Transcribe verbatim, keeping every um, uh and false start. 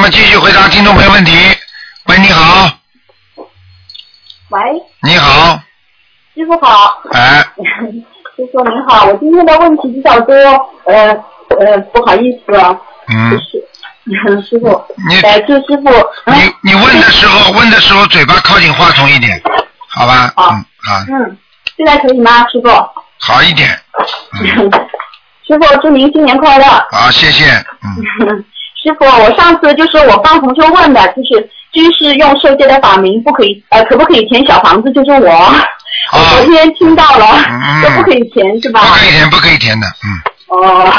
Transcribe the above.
么继续回答听众朋友问题。喂，你好。 喂。 你好。 师傅好。 哎。 师傅您好，我今天的问题比较多，呃呃，不好意思啊。 嗯。 是，师傅。 你。 呃，祝师傅。 你你问的时候，问的时候嘴巴靠近话筒一点，好吧？ 好。 嗯好。 嗯，现在可以吗，师傅？ 好一点。 嗯、师傅，祝您新年快乐。 好，谢谢。嗯。 师傅，我上次就是我帮同学问的，就是居士用受戒的法名不可以，呃，可不可以填小房子？就是我，啊、我昨天听到了， 嗯、 都不可以填是吧？ 不可以填，不可以填的，嗯。 哦，